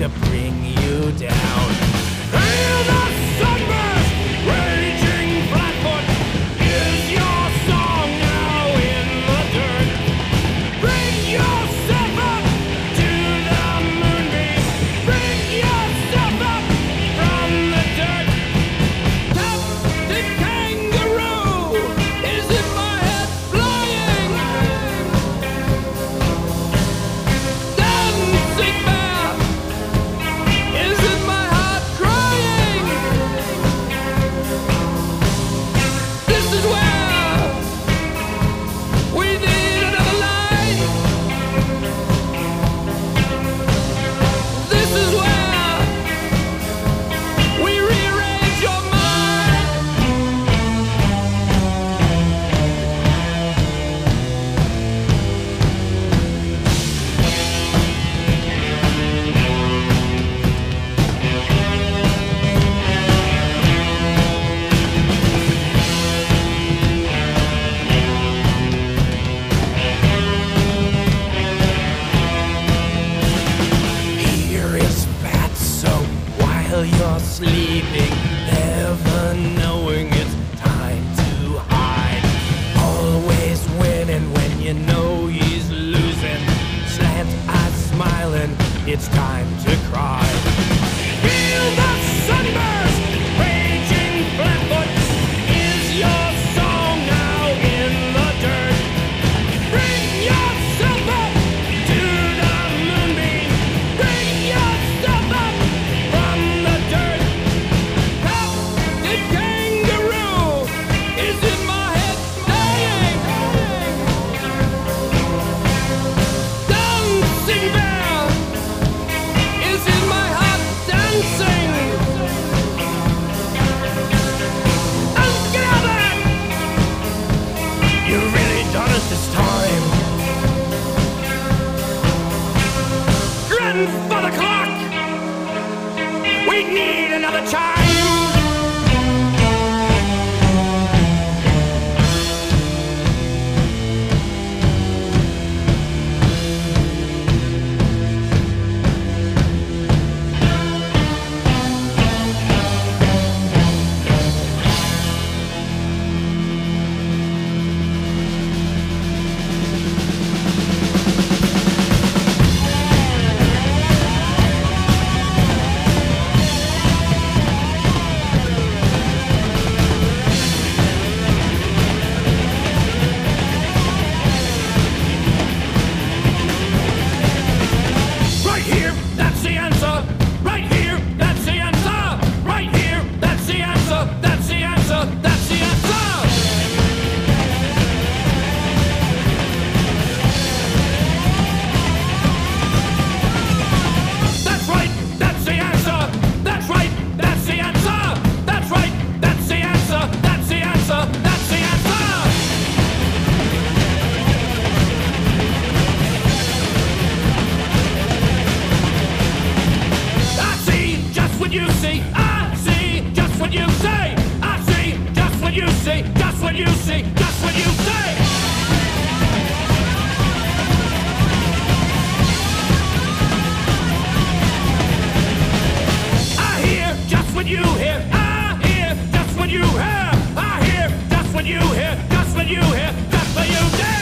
to bring you down. Feel the sunburst raging flatfoot is your song now in the dirt. Bring yourself up to the moonbeam. Bring yourself up from the dirt. Captain Kangaroo is in my head flying. Dancing bear is in my heart crying. This is where we need another line. This is where we rearrange your mind. Here is fatso while you're sleeping, never knowing it's time to hide. Always winning when you know he's losing. Slant eyes smiling, it's time to cry. Feel the sunburst raging flatfoot is your song now in the dirt. Bring yourself up to the moonbeam. Bring yourself up from the dirt. Captain Kangaroo is in my head dying. Dancing bear is in my heart dancing. Ungather, you really done it this time. Run for the clock. We need another time. Right here, that's the answer. Right here, that's the answer. Right here, that's the answer. That's the answer. That's the answer. That's right, that's the answer. That's right, that's the answer. That's right, that's the answer. That's the answer. That's the answer. I see just what you see. I see just what you say. I see just what you see. Just what you see. Just what you say. I hear just what you hear. I hear just what you hear. I hear just what you hear. Just what you hear. Just what you dare.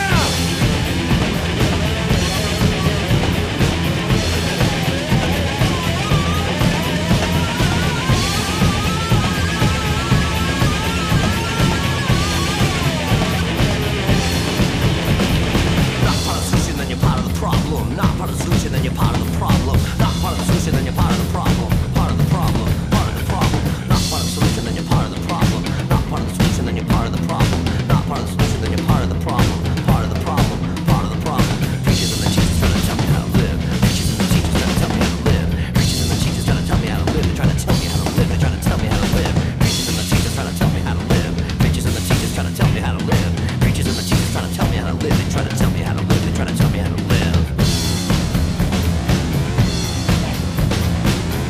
Not part of the solution, then you're part of the problem. Not part of the solution, then you're part of the problem. Not part of the solution, then you're part of the problem. Part of the problem, part of the problem. Not part of the solution, then you're part of the problem. Not part of the solution, then you're part of the problem. Not part of the solution, then you're part of the problem. Part of the problem, part of the problem. Preachers and the teachers trying to tell me how to live. Preachers and the teachers trying to tell me how to live. Preachers and the teachers trying to tell me how to live. They're trying to tell me how to live. They're trying to tell me how to live. Preachers and the teachers trying to tell me how to live. Preachers and the teachers trying to tell me how to live. Preachers and the teachers trying to tell me how to live. They try to tell me how to live. They try to tell me how to live.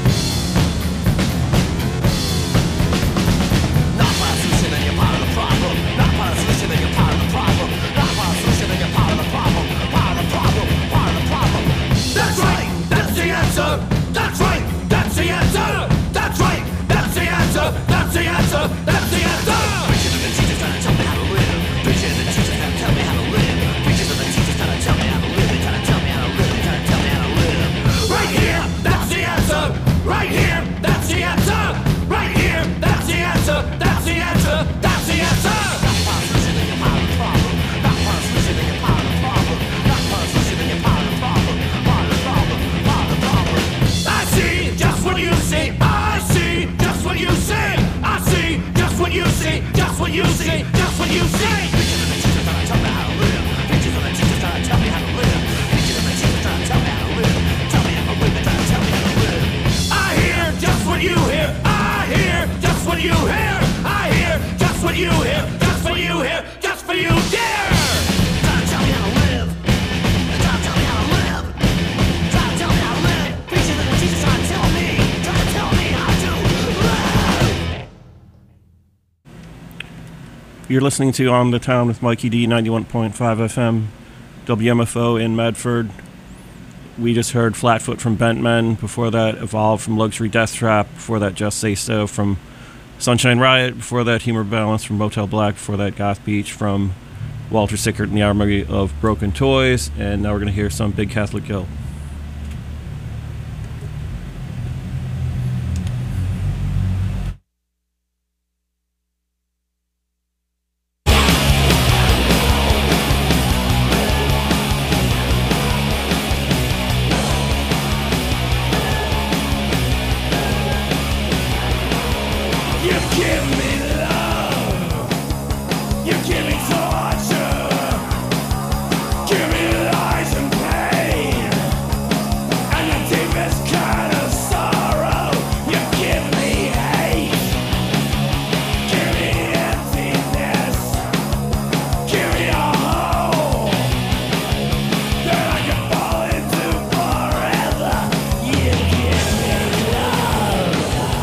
answer. That's the answer. Preachers and the teachers trying to tell me how to live. Preachers and the teachers trying to tell me how to live. Preachers and the teachers trying to tell me how to live. Trying to tell me how to live. Trying to tell me how to live. Right here, that's the answer. Right here, that's the answer. Right here, that's the answer. That's the answer. That's the answer. Not part of the solution, then you're part of the problem. Not part of the solution, then you're part of the problem. Not part of the solution, then you're part of the problem. Part of the problem. Part of the problem. I see just what you see. I see just what you see. I see just what you see. Just what you see. Just what you see. Preachers and the teachers trying to tell me how to live. Preachers and the teachers trying to tell me how to live. Preachers and the teachers trying to tell me how to live. Tell me how to live. They're trying to tell me how to live. I hear just what you hear. I hear just what you hear. I hear just what you hear. Just what you hear. Just for you, dear. Trying to tell me how to live. They're trying to tell me how to live. Trying to tell me how to live. Preachers and the teachers trying to tell me. Trying to tell me how to live. You're listening to On the Town with Mikey D, 91.5 FM, WMFO in Medford. We just heard Flatfoot from Bent Men. Before that, Evolve from Luxury Death Trap. Before that, Just Say So from Sunshine Riot. Before that, Humor Balance from Motel Black. Before that, Goth Beach from Walter Sickert and the Armory of Broken Toys. And now we're going to hear some Big Catholic Guilt. You give me love. You give me torture. Give me lies and pain. And the deepest kind of sorrow. You give me hate. Give me emptiness. Give me a hole that I can fall into forever. You give me love.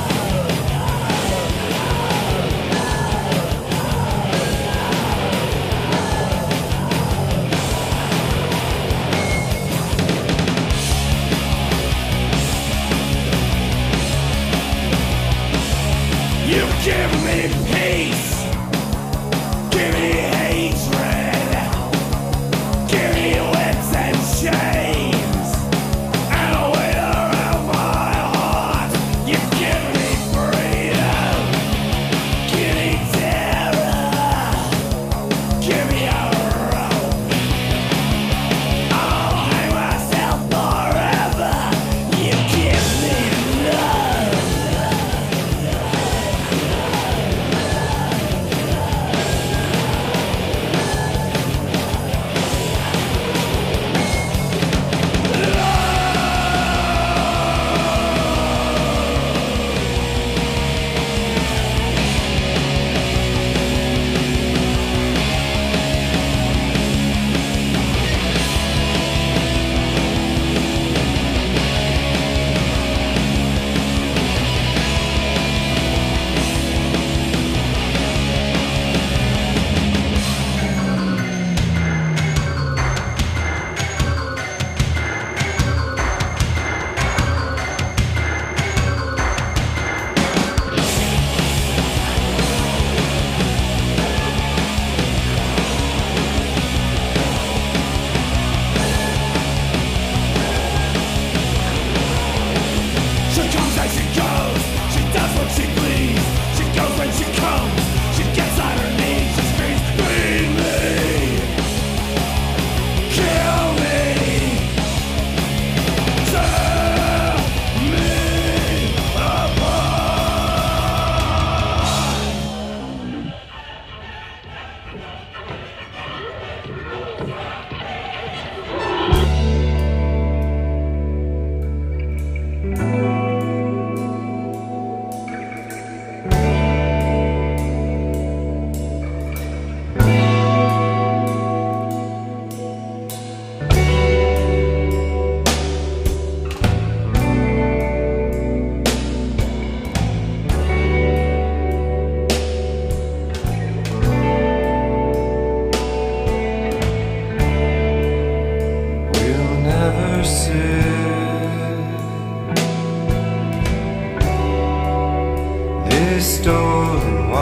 You give me peace. Give me hatred. Give me whips and chains. And a weight around my heart. You give me freedom. Give me terror. Give me a rope. I'll hang myself forever. You give me love. She comes and she goes. She does what she please. She goes when she comes. She gets on her knees. She screams, "Bleed me, kill me, tear me apart." We'll never sit this stolen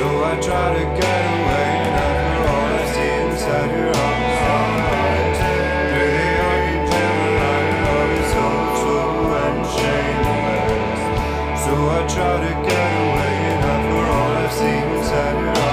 I try to get away, and after all I see inside your eyes, through the archipelago line of love is so slow and shameless. So I try to get away, and after all I see inside your eyes.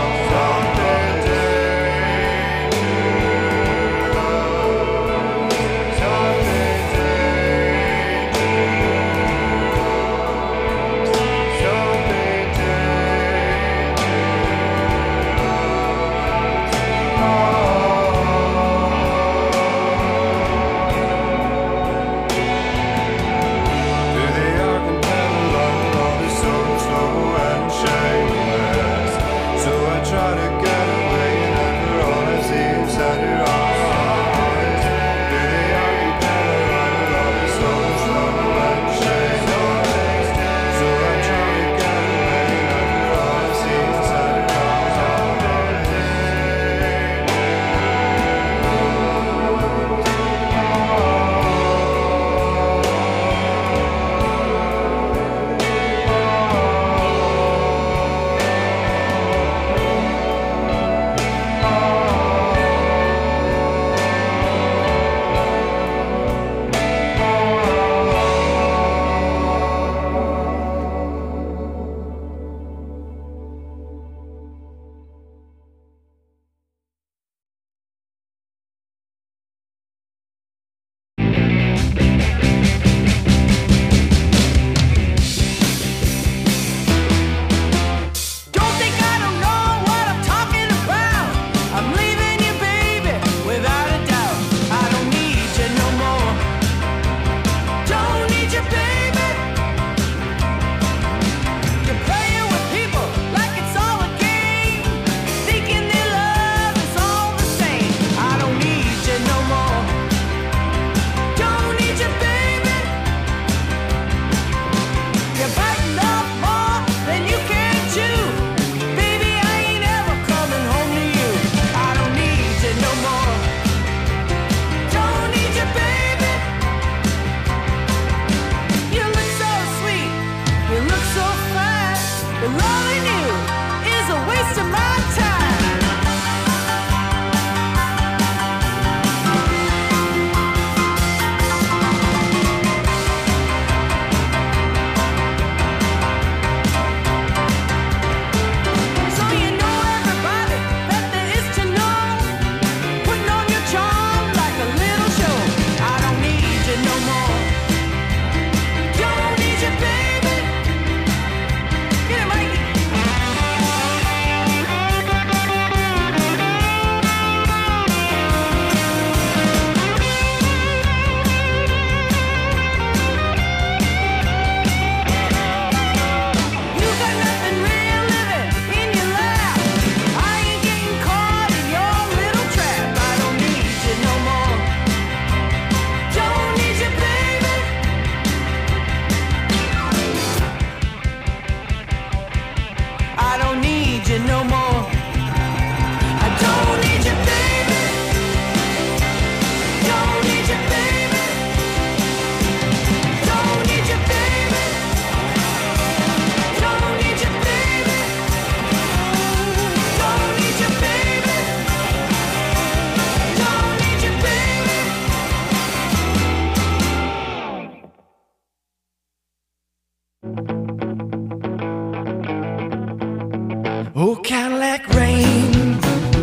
Oh, Cadillac rain,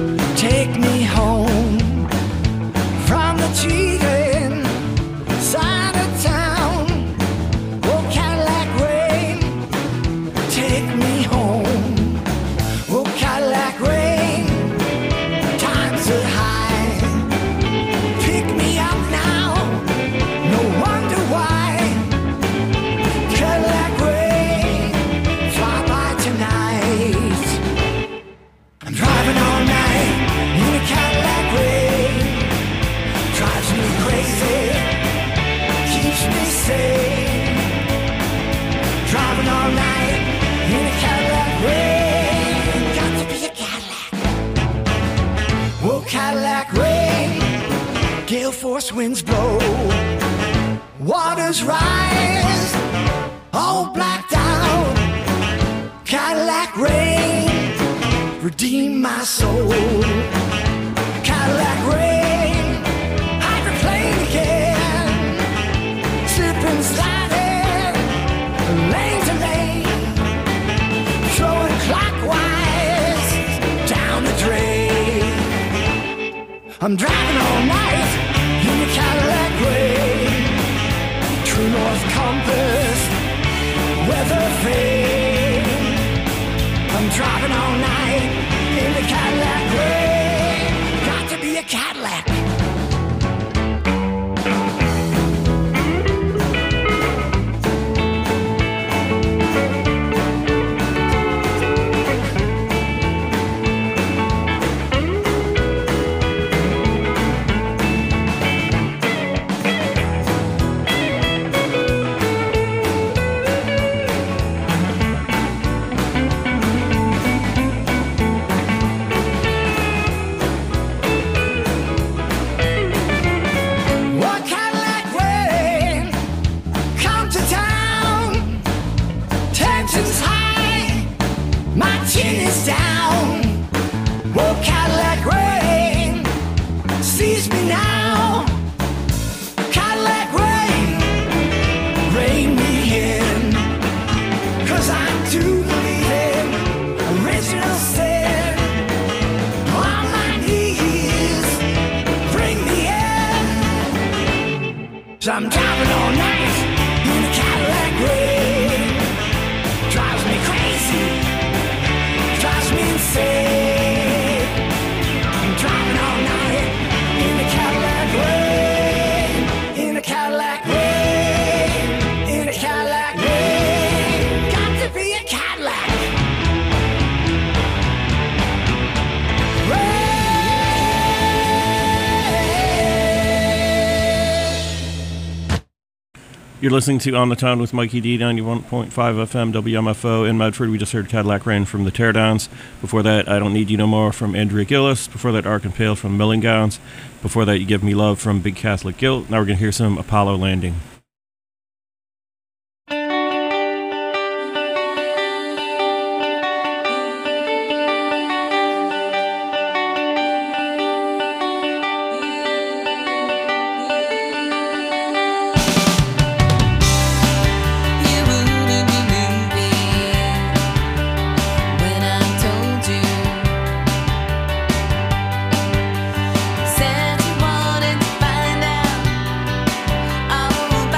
take me home from the cheating side of town. Oh, Cadillac rain, take me home. Oh, Cadillac rain, times are high. Pick me up now, no wonder why. Cadillac rain, fly by tonight. I'm driving all night in a Cadillac rain. Drives me crazy, keeps me sane. Driving all night in a Cadillac rain. Got to be a Cadillac. Oh, Cadillac rain, gale force winds blow. Waters rise, all blacked out. Cadillac rain, redeem my soul. Cadillac rain, hydroplane again, slipping, sliding, lane to lane, throwing clockwise down the drain. I'm driving all night in the Cadillac rain, true north compass, weather fade. I'm driving all night in the Cadillac rain. Got to be a Cadillac. What Cadillac rain, come to town. Tensions high, my chin is down. Whoa, Cadillac rain, seize me now. Cadillac rain, rein me in. 'Cause I do believe in original sin. On my knees, bring me in. So I'm driving all night in the Cadillac rain. Drives me crazy, drives me insane. I'm driving all night in the Cadillac rain, in the Cadillac rain, in the Cadillac rain. Got to be a Cadillac. You're listening to On the Town with Mikey D, 91.5 FM WMFO in Medford. We just heard Cadillac Rain from the Teardowns. Before that, I Don't Need You No More from Andrea Gillis. Before that, Ark and Pale from Milling Gowns. Before that, You Give Me Love from Big Catholic Guilt. Now we're going to hear some Apollo Landing. You wouldn't believe me when I told you. Said you wanted to find out all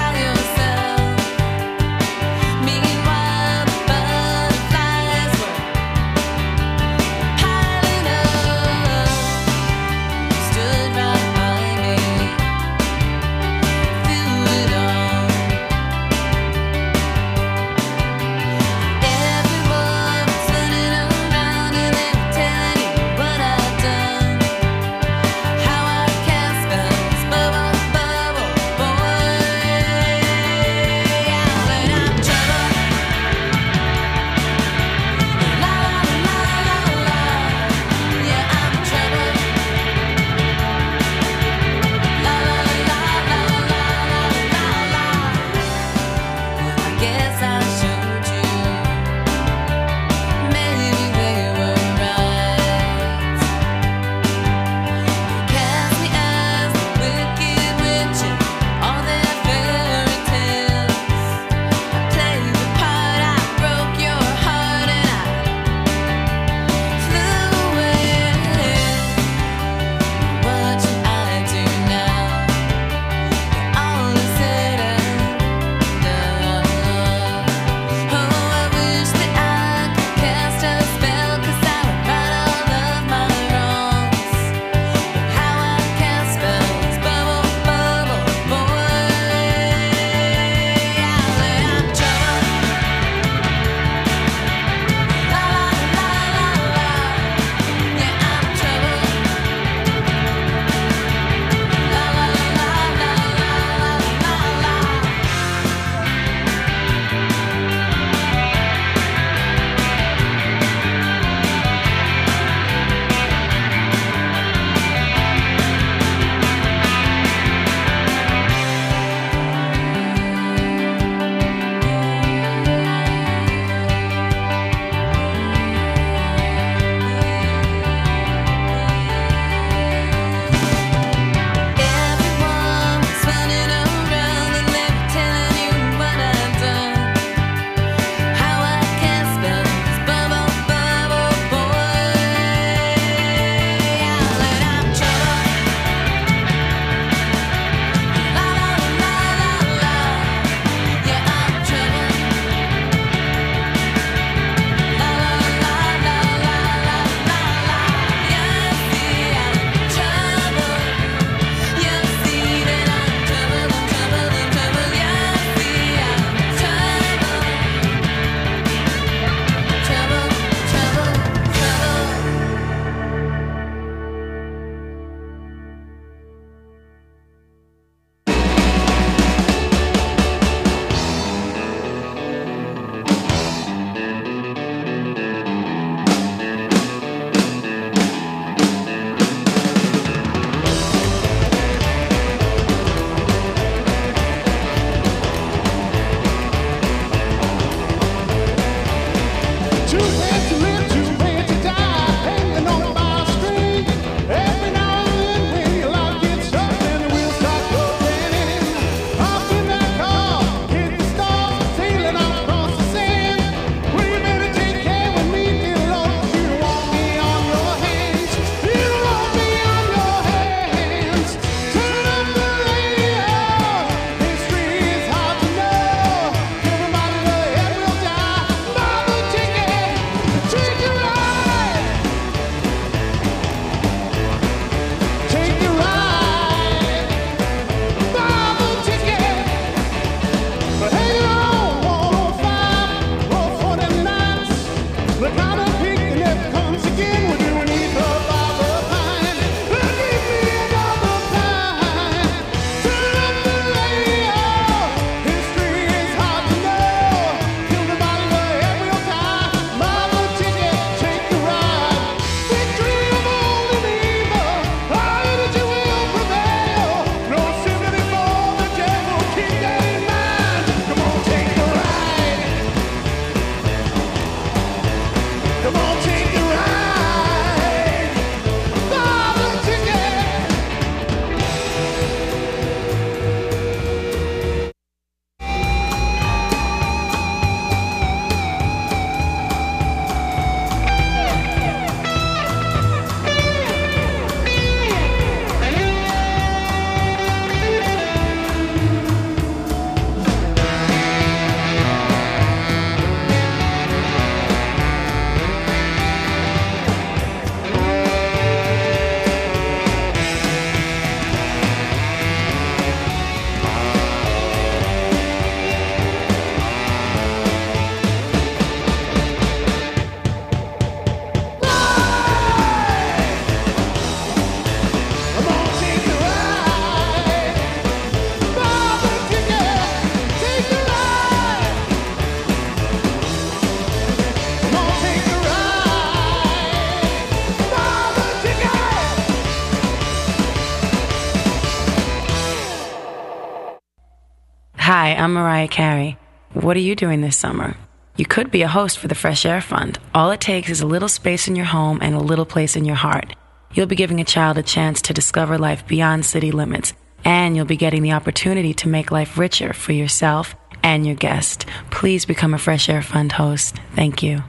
Hi, I'm Mariah Carey. What are you doing this summer? You could be a host for the Fresh Air Fund. All it takes is a little space in your home and a little place in your heart. You'll be giving a child a chance to discover life beyond city limits, and you'll be getting the opportunity to make life richer for yourself and your guest. Please become a Fresh Air Fund host. Thank you.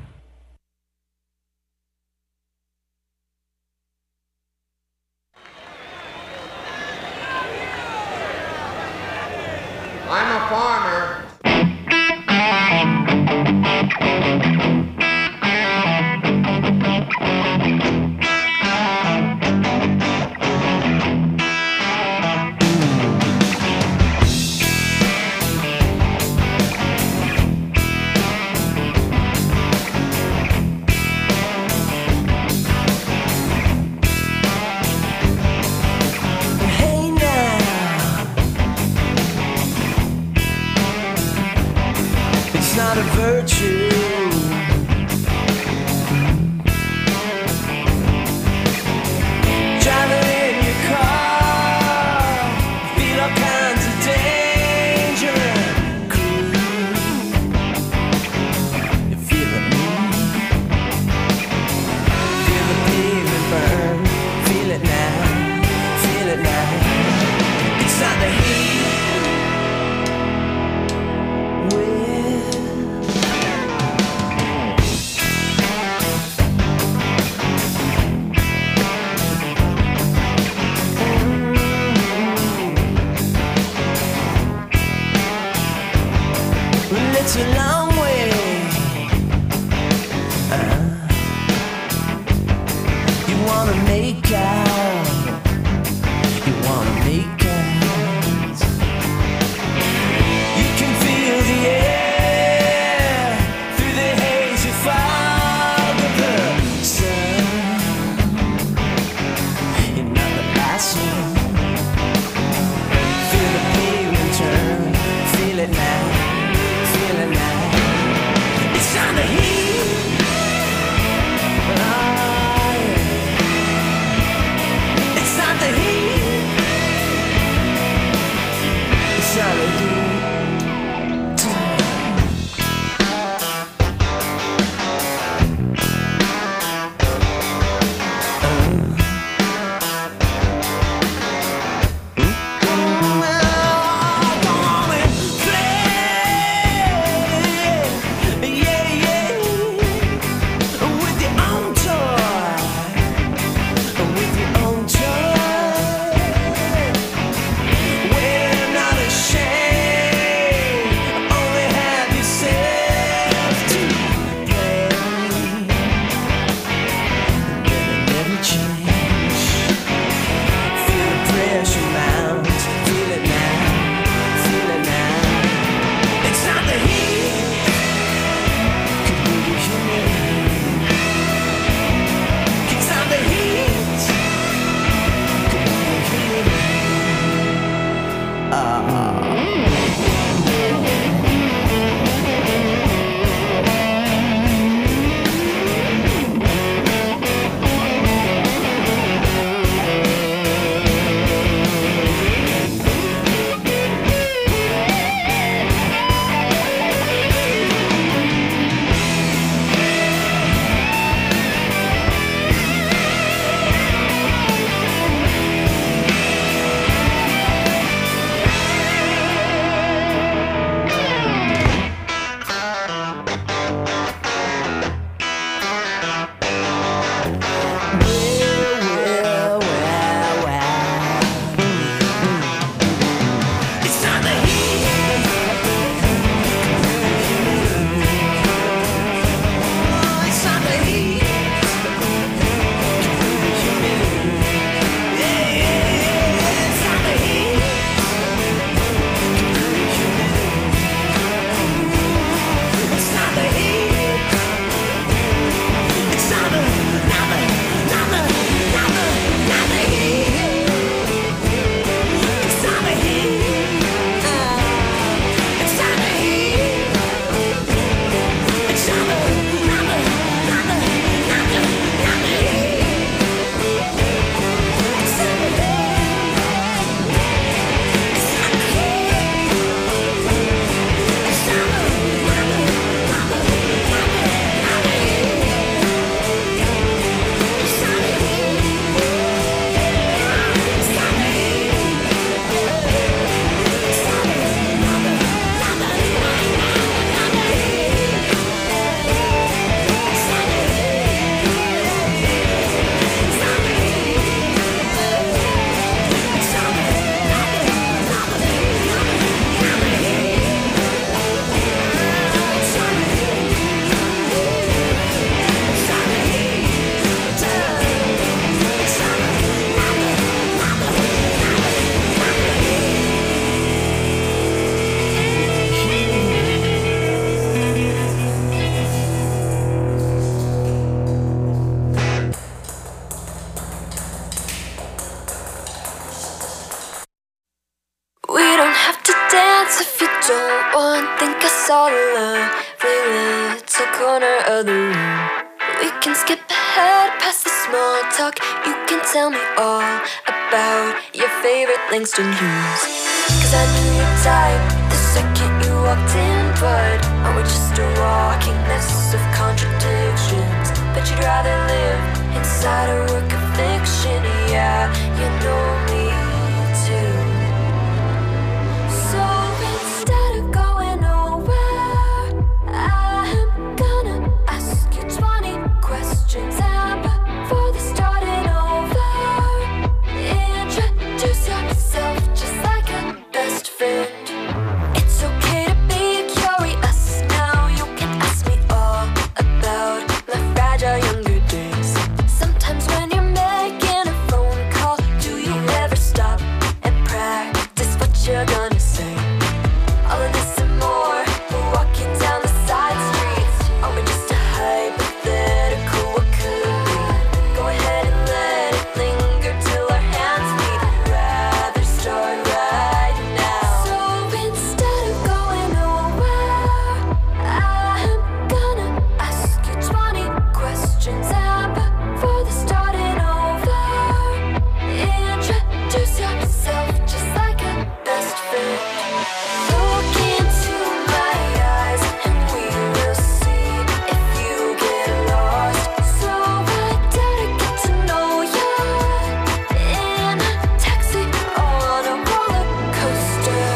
I'm a farmer. Hey now, it's not a virtue. Driving in your car, feel all kinds of danger. Cool, you feel it move, feel the pavement burn, feel it now, feel it now. It's not the heat. Well, it's a long way. You wanna make out. You wanna make out. You can feel the air through the hazy fog of the sun. You're not the last one. Feel the pavement turn. Feel it now. Feel it now. It's time to heat. Oh, yeah. saw the lovely little corner of the room. We can skip ahead past the small talk. You can tell me all about your favorite Langston Hughes. Cause I knew your type the second you walked in. But are we just a walking mess of contradictions? But you'd rather live inside a work of fiction. Yeah, you know me too. So instead of going nowhere, I'm gonna ask you 20 questions. And before they started over, introduce yourself just like a best friend. It's okay to be curious now. You can ask me all about my fragile younger days. Sometimes when you're making a phone call, do you ever stop and practice what you're gonna say? All of this and more, we're walking down the side streets. Are we just a hypothetical? What could be? Go ahead and let it linger till our hands meet. I'd rather start right now. So instead of going nowhere, I'm gonna ask you 20 questions. And before they started over, introduce yourself just like a best friend. Look into my eyes and we will see if you get lost. So I dare to get to know you in a taxi on a roller coaster.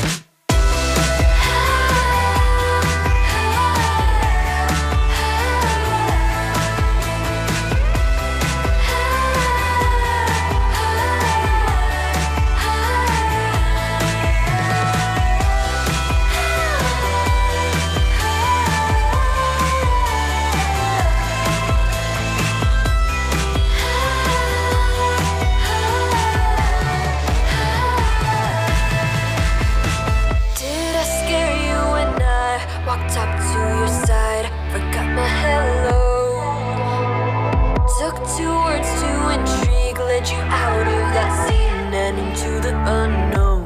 Did I scare you when I walked up to your side? Forgot my hello. Took 2 words to intrigue, led you out of that scene and into the unknown.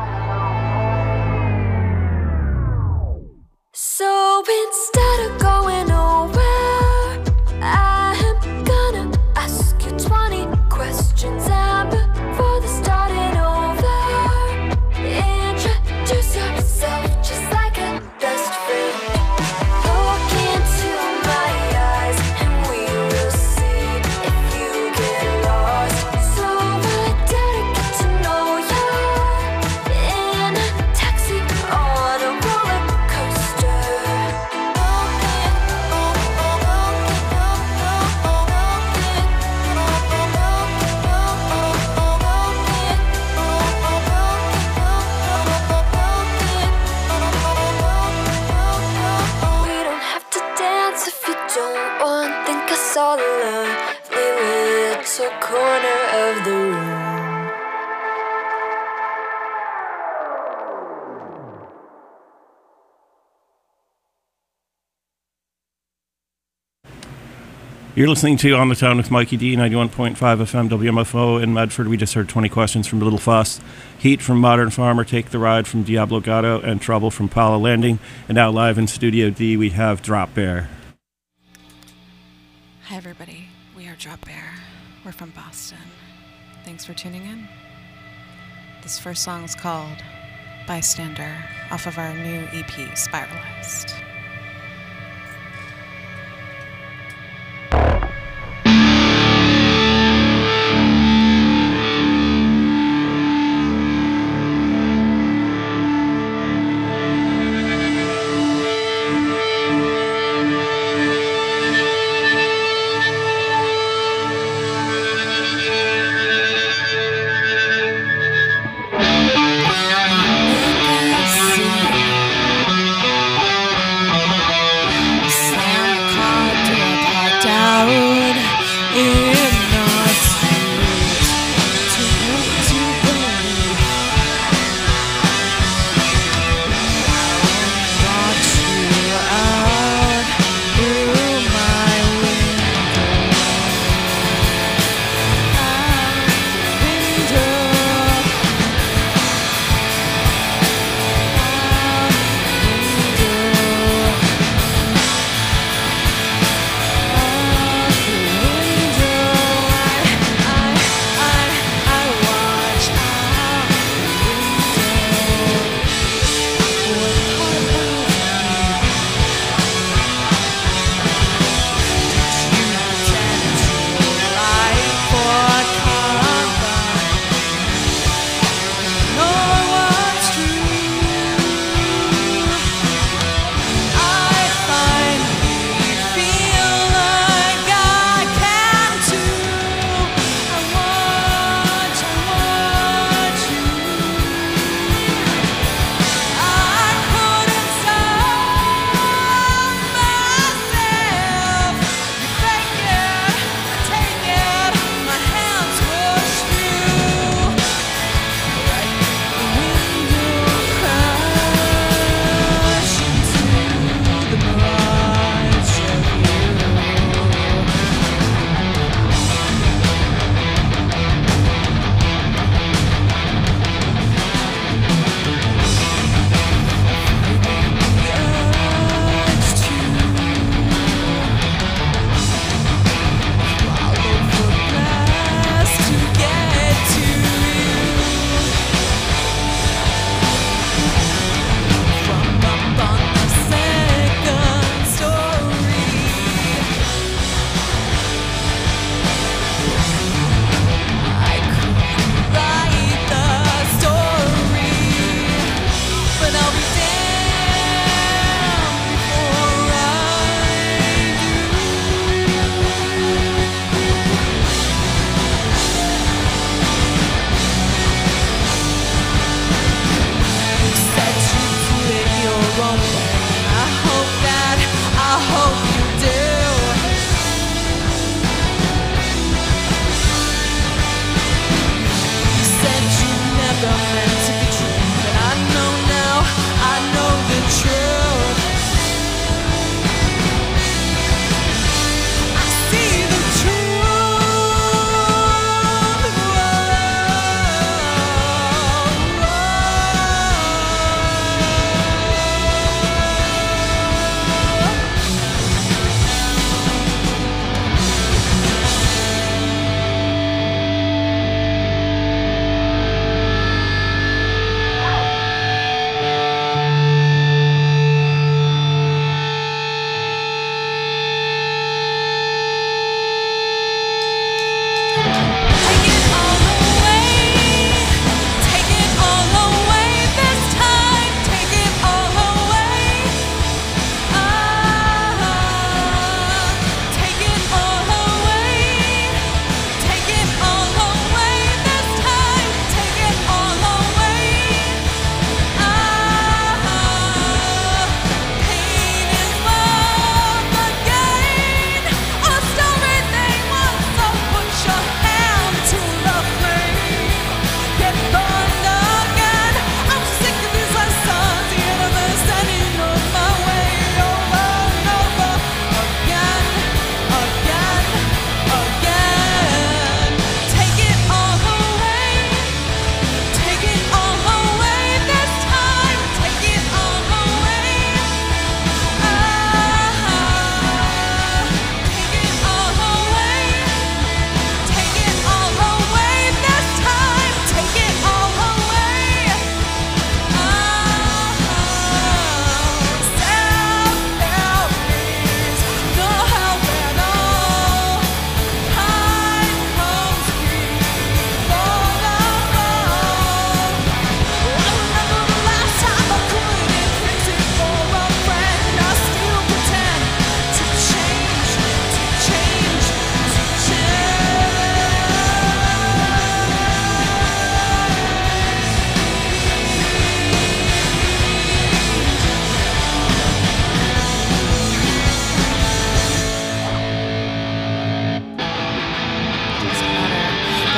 So instead of going nowhere, I'm gonna ask you 20 questions. And before they started over, introduce yourself just like a best friend. Look into my eyes and we will see if you get lost. So I dare to get to know you in a taxi on a roller coaster. We don't have to dance if you don't want. Think I saw the lovely little corner of the room. You're listening to On the Town with Mikey D, 91.5 FM WMFO in Medford. We just heard 20 questions from Little Fuss, Heat from Modern Farmer, Take the Ride from Diablo Gatto, and Trouble from Paula Landing. And now live in Studio D, we have Drop Bear. Hi, everybody. We are Drop Bear. We're from Boston. Thanks for tuning in. This first song is called Bystander off of our new EP, Spiralized. See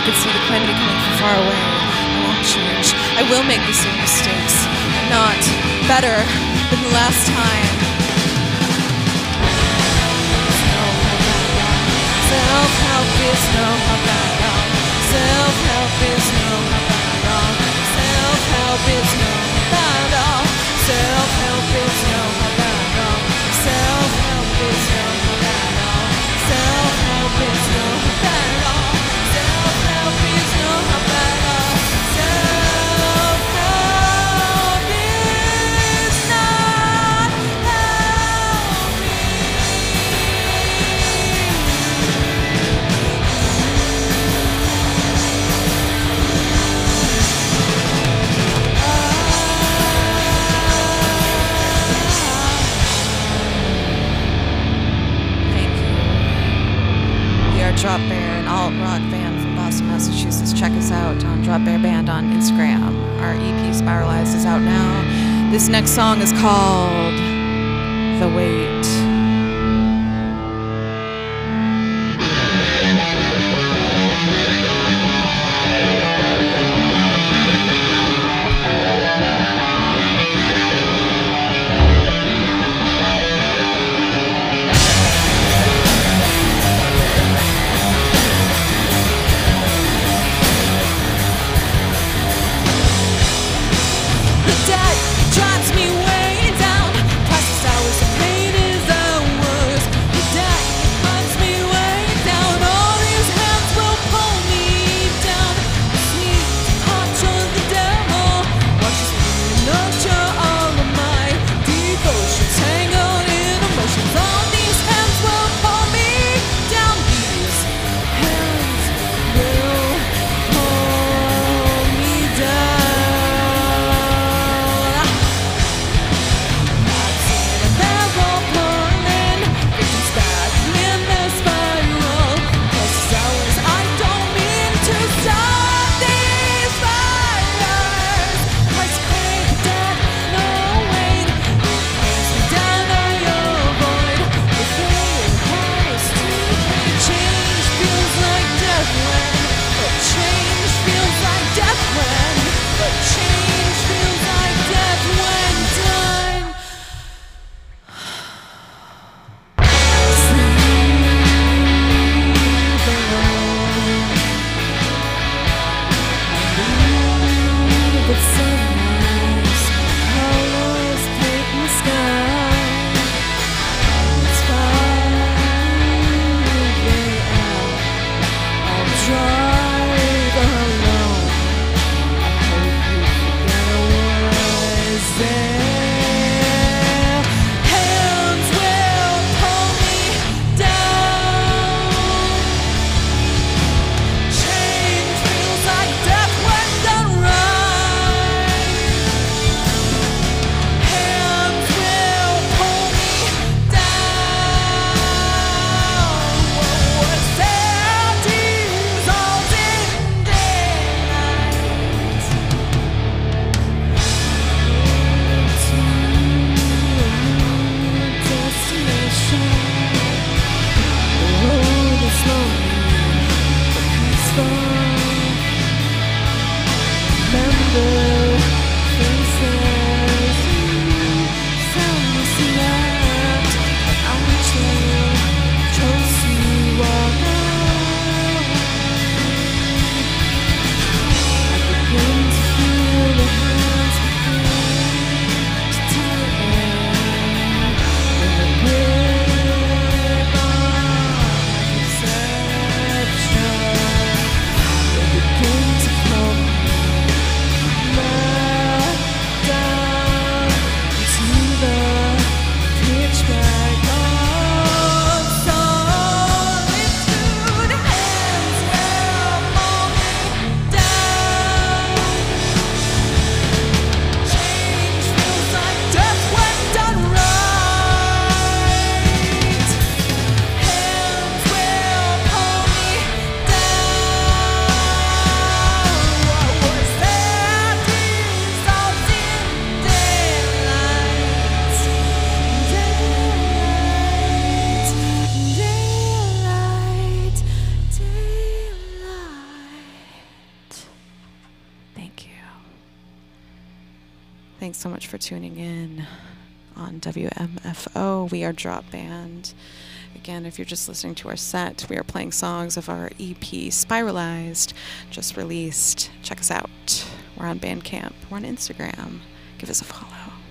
can see the calamity coming from far away. I won't change. I will make the same mistakes. I'm not better than the last time. Self-help is no about. Self-help is no about. Self-help is no about. Self-help is no about. Self-help is no about. Self-help is no about. Self-help is no about. Self-help is not Drop Bear, an alt-rock band from Boston, Massachusetts. Check us out on Drop Bear Band on Instagram. Our EP Spiralized is out now. This next song is called The Wait. Drives me way down. Priceless hours of pain and Thanks so much for tuning in on WMFO. We are Drop Band. Again, if you're just listening to our set, we are playing songs of our EP Spiralized, just released. Check us out. We're on Bandcamp. We're on Instagram. Give us a follow.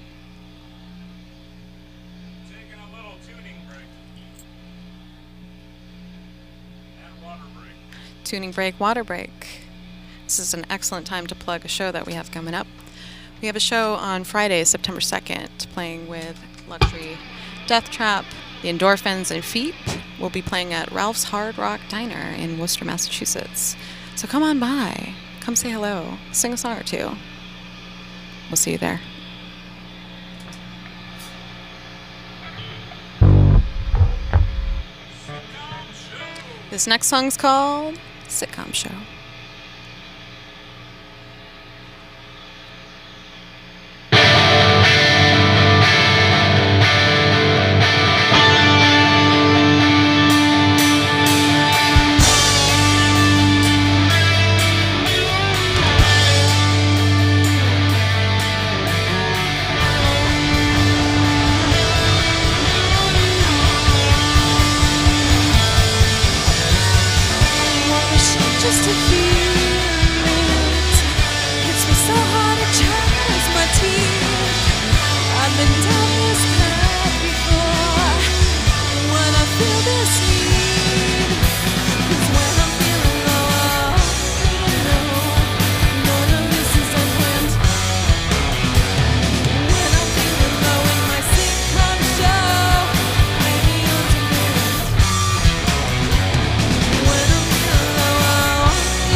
Taking a little tuning break. And water break. Tuning break, water break. This is an excellent time to plug a show that we have coming up. We have a show on Friday, September 2nd, playing with Luxury Death Trap, The Endorphins, and Feep. We'll be playing at Ralph's Hard Rock Diner in Worcester, Massachusetts. So come on by. Come say hello. Sing a song or two. We'll see you there. This next song's called Sitcom Show. Just to feel it. Hits me so hard it chars my teeth. I've been down this path before. When I feel this need, 'cause when I'm feeling low, I know none of this is unplanned. When I'm feeling low in my sitcom show, I need on demand. When I'm feeling low,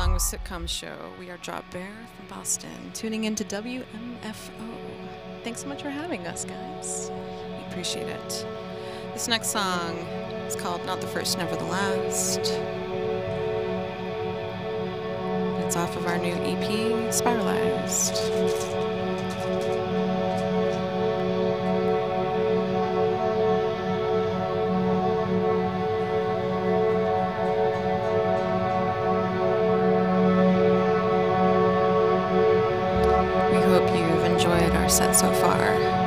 song was Sitcom Show. We are Drop Bear from Boston, tuning into WMFO. Thanks so much for having us, guys. We appreciate it. This next song is called Not the First, Never the Last. It's off of our new EP, Spiralized. Set so far.